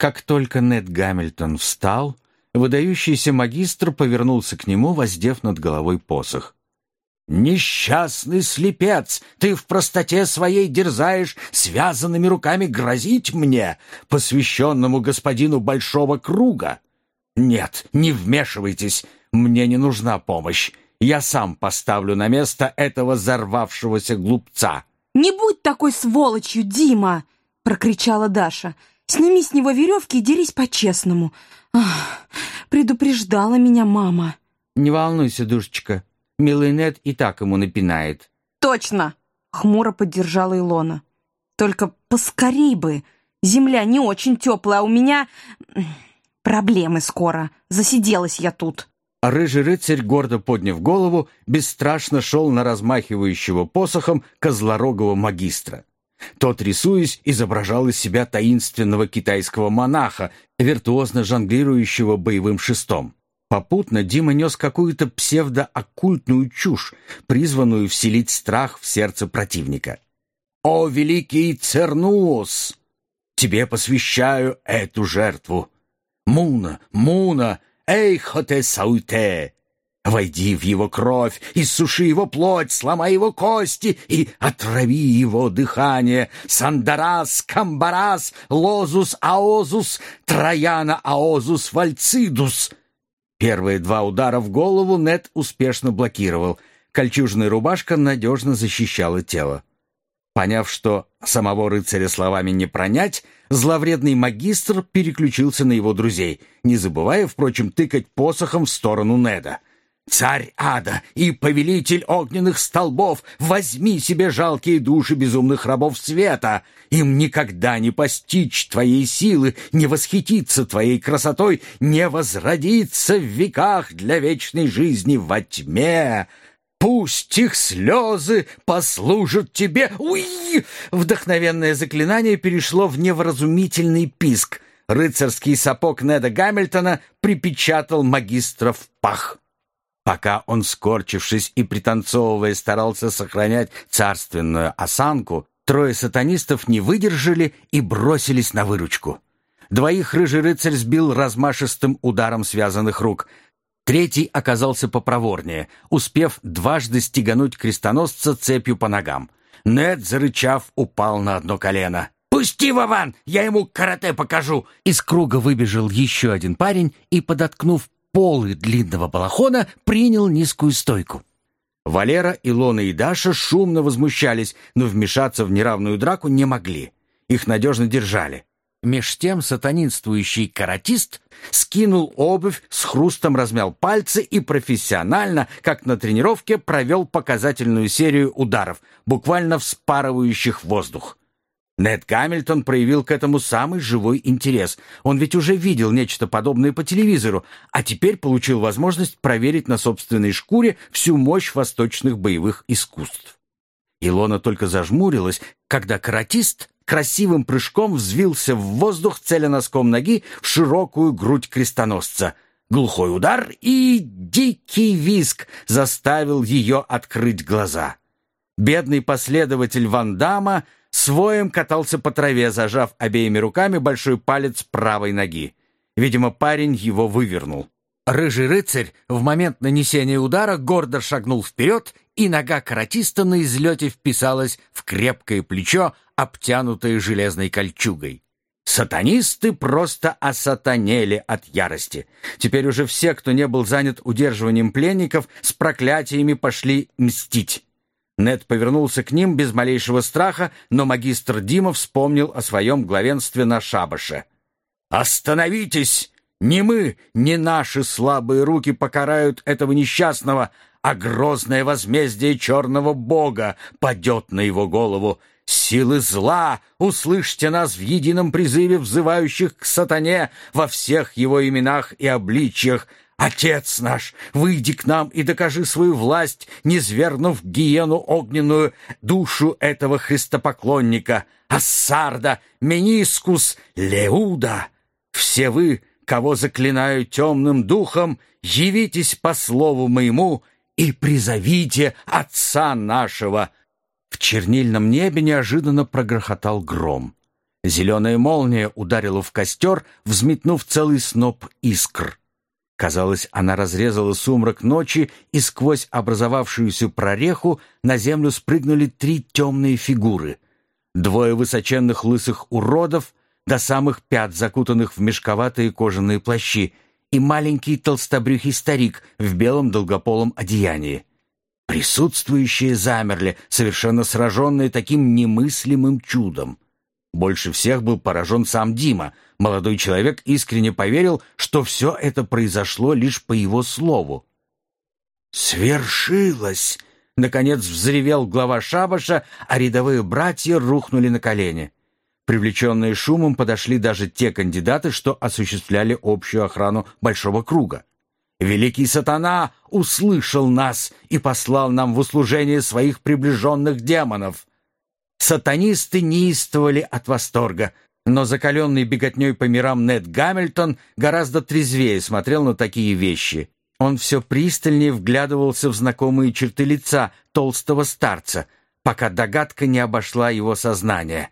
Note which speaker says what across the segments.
Speaker 1: Как только Нед Гамильтон встал, выдающийся магистр повернулся к нему, воздев над головой посох. «Несчастный слепец! Ты в простоте своей дерзаешь связанными руками грозить мне, посвященному господину Большого Круга? Нет, не вмешивайтесь, мне не нужна помощь. Я сам поставлю на место этого взорвавшегося глупца».
Speaker 2: «Не будь такой сволочью, Дима!» — прокричала Даша. «Сними с него веревки и дерись по-честному. Ах, предупреждала меня мама».
Speaker 1: «Не волнуйся, душечка. Милый Нед и так ему напинает».
Speaker 2: «Точно!» — хмуро поддержала Илона. «Только поскорей бы. Земля не очень теплая, а у меня проблемы скоро. Засиделась я тут».
Speaker 1: Рыжий рыцарь, гордо подняв голову, бесстрашно шел на размахивающего посохом козлорогого магистра. Тот, рисуясь, изображал из себя таинственного китайского монаха, виртуозно жонглирующего боевым шестом. Попутно Дима нес какую-то псевдооккультную чушь, призванную вселить страх в сердце противника. «О, великий Цернуос! Тебе посвящаю эту жертву! Муна, Муна, эй, Хотесауте! Войди в его кровь, иссуши его плоть, сломай его кости и отрави его дыхание. Сандарас, Камбарас, Лозус, Аозус, Трояна, Аозус, Вальцидус». Первые два удара в голову Нед успешно блокировал. Кольчужная рубашка надежно защищала тело. Поняв, что самого рыцаря словами не пронять, зловредный магистр переключился на его друзей, не забывая, впрочем, тыкать посохом в сторону Неда. «Царь ада и повелитель огненных столбов, возьми себе жалкие души безумных рабов света! Им никогда не постичь твоей силы, не восхититься твоей красотой, не возродиться в веках для вечной жизни во тьме! Пусть их слезы послужат тебе!» Уй! Вдохновенное заклинание перешло в невразумительный писк. Рыцарский сапог Неда Гамильтона припечатал магистра в пах. Пока он, скорчившись и пританцовывая, старался сохранять царственную осанку, трое сатанистов не выдержали и бросились на выручку. Двоих рыжий рыцарь сбил размашистым ударом связанных рук. Третий оказался попроворнее, успев дважды стегануть крестоносца цепью по ногам. Нед, зарычав, упал на одно колено. «Пусти, Вован, я ему карате покажу!» Из круга выбежал еще один парень и, подоткнув полы длинного балахона, принял низкую стойку. Валера, Илона и Даша шумно возмущались, но вмешаться в неравную драку не могли. Их надежно держали. Меж тем сатанинствующий каратист скинул обувь, с хрустом размял пальцы и профессионально, как на тренировке, провел показательную серию ударов, буквально вспарывающих воздух. Нед Гамильтон проявил к этому самый живой интерес. Он ведь уже видел нечто подобное по телевизору, а теперь получил возможность проверить на собственной шкуре всю мощь восточных боевых искусств. Илона только зажмурилась, когда каратист красивым прыжком взвился в воздух, целя носком ноги в широкую грудь крестоносца. Глухой удар и дикий визг заставил ее открыть глаза. Бедный последователь Ван Дамма своем катался по траве, зажав обеими руками большой палец правой ноги. Видимо, парень его вывернул. Рыжий рыцарь в момент нанесения удара гордо шагнул вперед, и нога каратиста на излете вписалась в крепкое плечо, обтянутое железной кольчугой. Сатанисты просто осатанели от ярости. Теперь уже все, кто не был занят удерживанием пленников, с проклятиями пошли мстить. Нед повернулся к ним без малейшего страха, но магистр Дима вспомнил о своем главенстве на шабаше. «Остановитесь! Не мы, не наши слабые руки покарают этого несчастного, а грозное возмездие черного бога падет на его голову. Силы зла, услышьте нас в едином призыве взывающих к сатане во всех его именах и обличьях. Отец наш, выйди к нам и докажи свою власть, низвергнув в гиену огненную душу этого христопоклонника. Ассарда, Менискус, Леуда! Все вы, кого заклинаю темным духом, явитесь по слову моему и призовите Отца нашего». В чернильном небе неожиданно прогрохотал гром. Зеленая молния ударила в костер, взметнув целый сноп искр. Казалось, она разрезала сумрак ночи, и сквозь образовавшуюся прореху на землю спрыгнули 3 темные фигуры. 2 высоченных лысых уродов, до самых пят закутанных в мешковатые кожаные плащи, и маленький толстобрюхий старик в белом долгополом одеянии. Присутствующие замерли, совершенно сраженные таким немыслимым чудом. Больше всех был поражен сам Дима. Молодой человек искренне поверил, что все это произошло лишь по его слову. «Свершилось!» — наконец взревел глава шабаша, а рядовые братья рухнули на колени. Привлеченные шумом подошли даже те кандидаты, что осуществляли общую охрану большого круга. «Великий сатана услышал нас и послал нам в услужение своих приближенных демонов!» Сатанисты неистовали от восторга, но закаленный беготней по мирам Нед Гамильтон гораздо трезвее смотрел на такие вещи. Он все пристальнее вглядывался в знакомые черты лица толстого старца, пока догадка не обошла его сознание.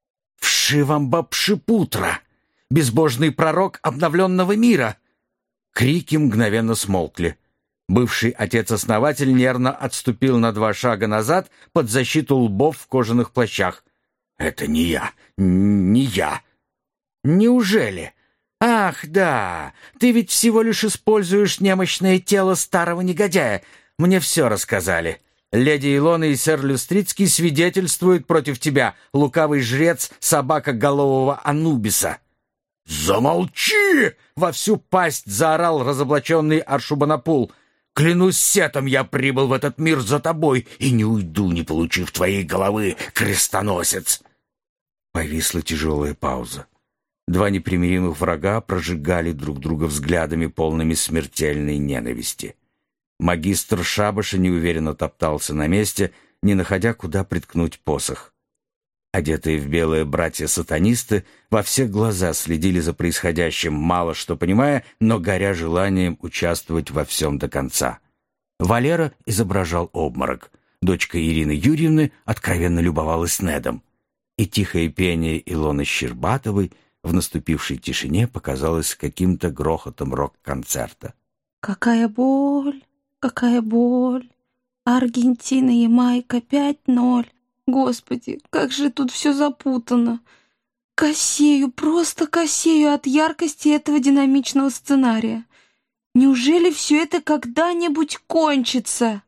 Speaker 1: «Вшивамбапшипутра! Безбожный пророк обновленного мира!» Крики мгновенно смолкли. Бывший отец-основатель нервно отступил на 2 шага назад под защиту лбов в кожаных плащах. «Это не я, не я». «Неужели? Ах, да, ты ведь всего лишь используешь немощное тело старого негодяя. Мне все рассказали. Леди Илона и сэр Люстрицкий свидетельствуют против тебя, лукавый жрец собакоголового Анубиса». «Замолчи!» — во всю пасть заорал разоблаченный Аршубанапул. «Клянусь сетом, я прибыл в этот мир за тобой и не уйду, не получив твоей головы, крестоносец!» Повисла тяжелая пауза. 2 непримиримых врага прожигали друг друга взглядами, полными смертельной ненависти. Магистр шабаша неуверенно топтался на месте, не находя, куда приткнуть посох. Одетые в белое братья-сатанисты во все глаза следили за происходящим, мало что понимая, но горя желанием участвовать во всем до конца. Валера изображал обморок. Дочка Ирины Юрьевны откровенно любовалась Недом. И тихое пение Илоны Щербатовой в наступившей тишине показалось каким-то грохотом рок-концерта.
Speaker 2: Какая боль, какая боль. Аргентина, Ямайка 5-0. Господи, как же тут все запутано. Косею, просто косею от яркости этого динамичного сценария. Неужели все это когда-нибудь кончится?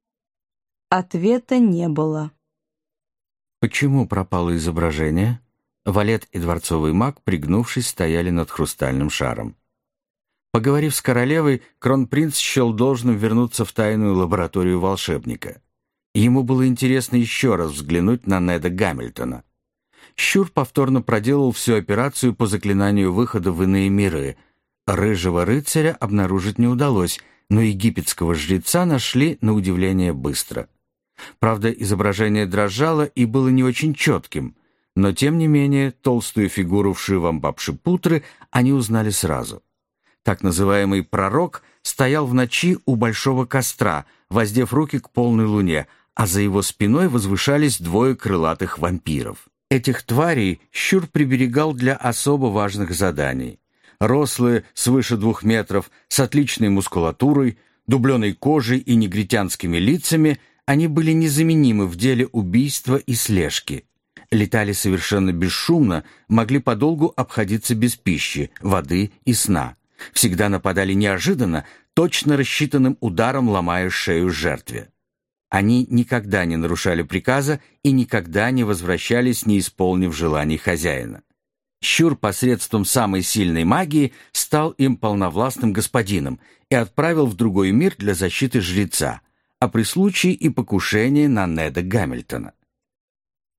Speaker 2: Ответа не было.
Speaker 1: Почему пропало изображение? Валет и дворцовый маг, пригнувшись, стояли над хрустальным шаром. Поговорив с королевой, кронпринц счел должным вернуться в тайную лабораторию волшебника. Ему было интересно еще раз взглянуть на Неда Гамильтона. Щур повторно проделал всю операцию по заклинанию выхода в иные миры. Рыжего рыцаря обнаружить не удалось, но египетского жреца нашли на удивление быстро. Правда, изображение дрожало и было не очень четким, но тем не менее толстую фигуру Вшивамбапшипутры они узнали сразу. Так называемый пророк стоял в ночи у большого костра, воздев руки к полной луне, а за его спиной возвышались 2 крылатых вампиров. Этих тварей Щур приберегал для особо важных заданий. Рослые, свыше 2 метров, с отличной мускулатурой, дубленой кожей и негритянскими лицами, они были незаменимы в деле убийства и слежки. Летали совершенно бесшумно, могли подолгу обходиться без пищи, воды и сна. Всегда нападали неожиданно, точно рассчитанным ударом ломая шею жертве. Они никогда не нарушали приказа и никогда не возвращались, не исполнив желаний хозяина. Щур посредством самой сильной магии стал им полновластным господином и отправил в другой мир для защиты жреца, а при случае и покушение на Неда Гамильтона.